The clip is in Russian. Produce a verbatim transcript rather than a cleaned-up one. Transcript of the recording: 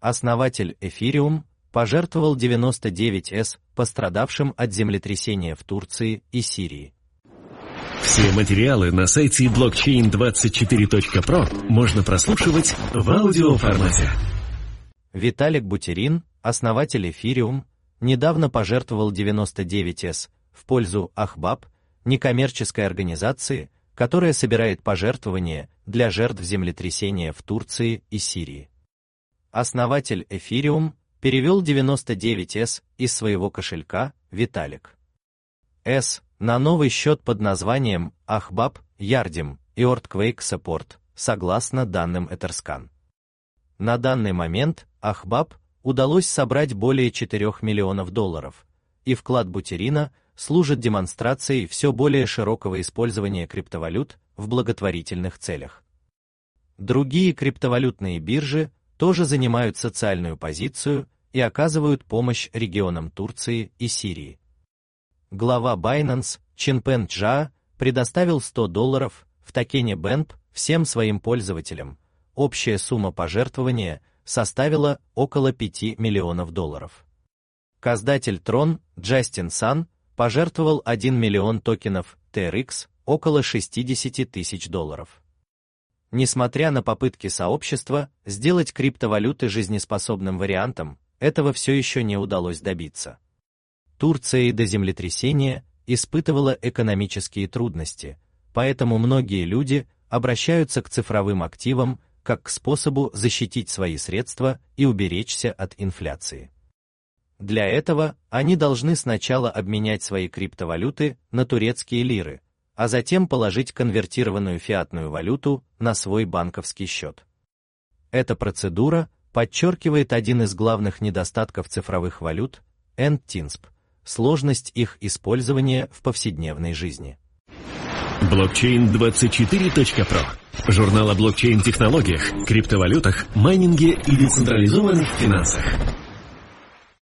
Основатель Ethereum пожертвовал девяносто девять эс пострадавшим от землетрясения в Турции и Сирии. Все материалы на сайте блокчейн двадцать четыре точка про можно прослушивать в аудиоформате. Виталик Бутерин, основатель Ethereum, недавно пожертвовал девяносто девять эс в пользу Ахбаб, некоммерческой организации, которая собирает пожертвования для жертв землетрясения в Турции и Сирии. Основатель Ethereum перевел девяносто девять эс из своего кошелька Vitalik С на новый счет под названием Ахбаб Yardim и Earthquake Support, согласно данным Etherscan. На данный момент Ахбаб удалось собрать более четырёх миллионов долларов, и вклад Бутерина служит демонстрацией все более широкого использования криптовалют в благотворительных целях. Другие криптовалютные биржи тоже занимают социальную позицию и оказывают помощь регионам Турции и Сирии. Глава Binance Чинпен Чжао предоставил сто долларов в токене би эн пи всем своим пользователям. Общая сумма пожертвования составила около пяти миллионов долларов. Создатель Трон Джастин Сан пожертвовал один миллион токенов ти эр икс, около шестьдесят тысяч долларов. Несмотря на попытки сообщества сделать криптовалюты жизнеспособным вариантом, этого все еще не удалось добиться. Турция и до землетрясения испытывала экономические трудности, поэтому многие люди обращаются к цифровым активам как к способу защитить свои средства и уберечься от инфляции. Для этого они должны сначала обменять свои криптовалюты на турецкие лиры, а затем положить конвертированную фиатную валюту на свой банковский счет. Эта процедура подчеркивает один из главных недостатков цифровых валют – эн ти эн эс пи – сложность их использования в повседневной жизни. блокчейн двадцать четыре точка про – журнал о блокчейн-технологиях, криптовалютах, майнинге и децентрализованных финансах.